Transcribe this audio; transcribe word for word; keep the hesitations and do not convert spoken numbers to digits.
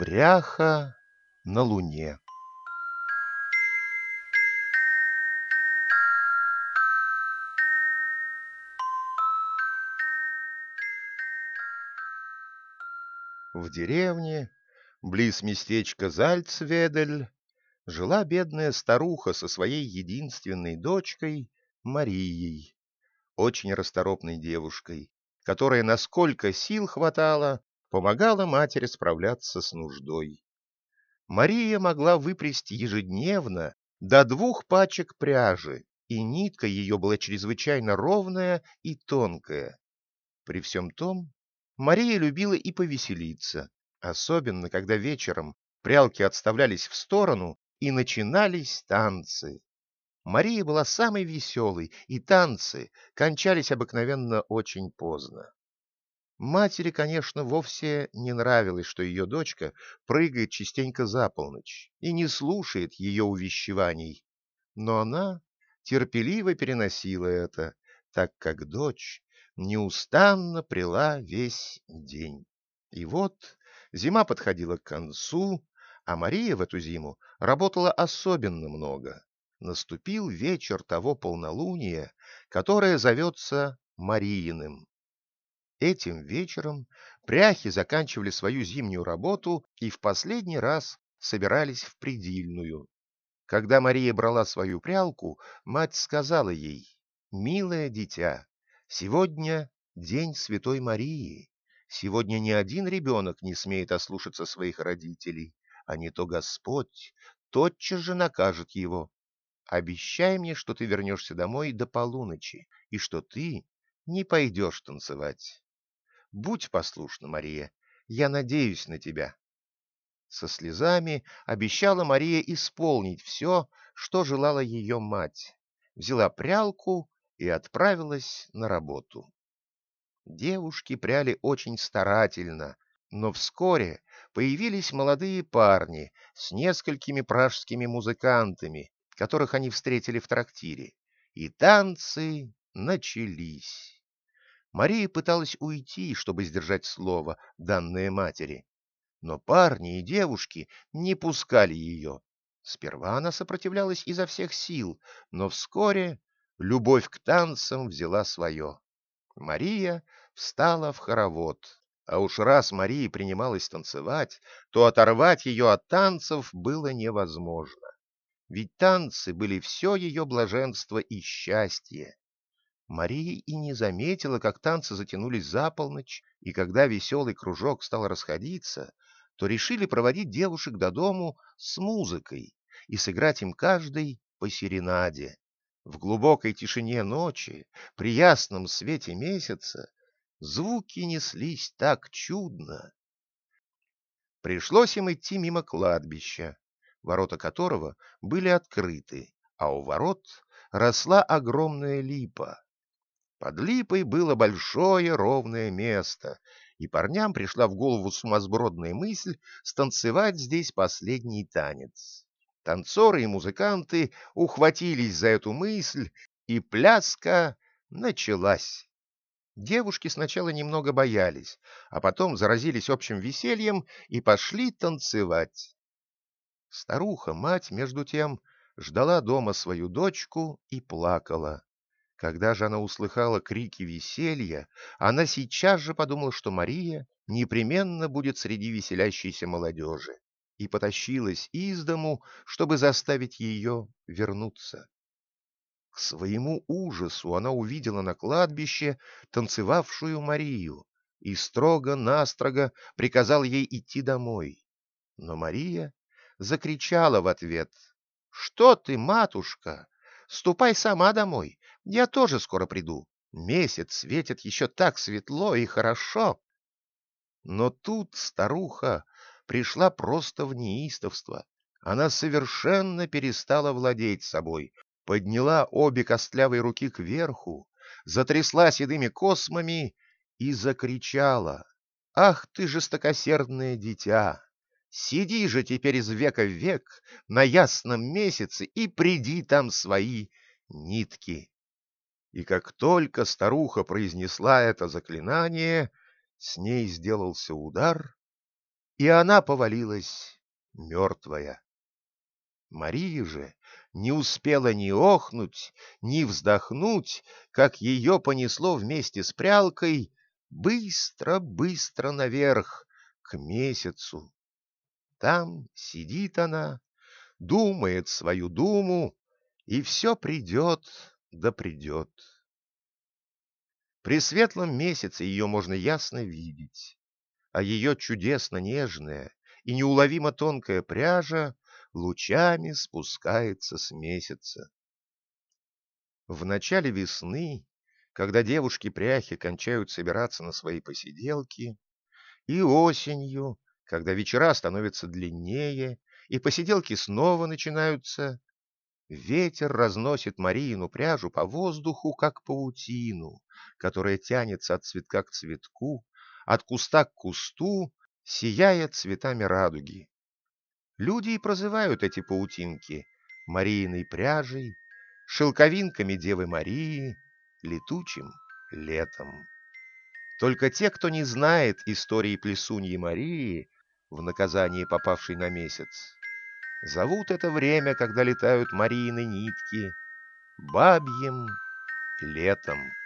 Пряха на Луне. В деревне, близ местечка Зальцведель, жила бедная старуха со своей единственной дочкой Марией, очень расторопной девушкой, которая, насколько сил хватало, помогала матери справляться с нуждой. Мария могла выплести ежедневно до двух пачек пряжи, и нитка ее была чрезвычайно ровная и тонкая. При всем том, Мария любила и повеселиться, особенно когда вечером прялки отставлялись в сторону и начинались танцы. Мария была самой веселой, и танцы кончались обыкновенно очень поздно. Матери, конечно, вовсе не нравилось, что ее дочка прыгает частенько за полночь и не слушает ее увещеваний, но она терпеливо переносила это, так как дочь неустанно пряла весь день. И вот зима подходила к концу, а Мария в эту зиму работала особенно много. Наступил вечер того полнолуния, которое зовется Марииным. Этим вечером пряхи заканчивали свою зимнюю работу и в последний раз собирались в придильную. Когда Мария брала свою прялку, мать сказала ей: «Милое дитя, сегодня день Святой Марии. Сегодня ни один ребенок не смеет ослушаться своих родителей, а не то Господь тотчас же накажет его. Обещай мне, что ты вернешься домой до полуночи и что ты не пойдешь танцевать. Будь послушна, Мария, я надеюсь на тебя». Со слезами обещала Мария исполнить все, что желала ее мать. Взяла прялку и отправилась на работу. Девушки пряли очень старательно, но вскоре появились молодые парни с несколькими пражскими музыкантами, которых они встретили в трактире, и танцы начались. Мария пыталась уйти, чтобы сдержать слово, данное матери, но парни и девушки не пускали ее. Сперва она сопротивлялась изо всех сил, но вскоре любовь к танцам взяла свое. Мария встала в хоровод, а уж раз Мария принималась танцевать, то оторвать ее от танцев было невозможно. Ведь танцы были все ее блаженство и счастье. Мария и не заметила, как танцы затянулись за полночь, и когда веселый кружок стал расходиться, то решили проводить девушек до дому с музыкой и сыграть им каждой по серенаде. В глубокой тишине ночи, при ясном свете месяца, звуки неслись так чудно. Пришлось им идти мимо кладбища, ворота которого были открыты, а у ворот росла огромная липа. Под липой было большое ровное место, и парням пришла в голову сумасбродная мысль станцевать здесь последний танец. Танцоры и музыканты ухватились за эту мысль, и пляска началась. Девушки сначала немного боялись, а потом заразились общим весельем и пошли танцевать. Старуха, мать, между тем, ждала дома свою дочку и плакала. Когда же она услыхала крики веселья, она сейчас же подумала, что Мария непременно будет среди веселящейся молодежи, и потащилась из дому, чтобы заставить ее вернуться. К своему ужасу она увидела на кладбище танцевавшую Марию и строго-настрого приказала ей идти домой. Но Мария закричала в ответ: «Что ты, матушка? Ступай сама домой, я тоже скоро приду. Месяц светит еще так светло и хорошо». Но тут старуха пришла просто в неистовство. Она совершенно перестала владеть собой, подняла обе костлявые руки кверху, затрясла седыми космами и закричала: «Ах ты, жестокосердное дитя! Сиди же теперь из века в век на ясном месяце и приди там свои нитки». И как только старуха произнесла это заклинание, с ней сделался удар, и она повалилась мертвая. Мария же не успела ни охнуть, ни вздохнуть, как ее понесло вместе с прялкой быстро-быстро наверх, к месяцу. Там сидит она, думает свою думу, и все придет да придет. При светлом месяце ее можно ясно видеть, а ее чудесно нежная и неуловимо тонкая пряжа лучами спускается с месяца. В начале весны, когда девушки-пряхи кончают собираться на свои посиделки, и осенью, когда вечера становятся длиннее, и посиделки снова начинаются, ветер разносит Марину пряжу по воздуху, как паутину, которая тянется от цветка к цветку, от куста к кусту, сияя цветами радуги. Люди и прозывают эти паутинки Марииной пряжей, шелковинками Девы Марии, летучим летом. Только те, кто не знает истории Плесуньи Марии, в наказании попавшей на месяц, зовут это время, когда летают Мариины нитки, бабьим летом.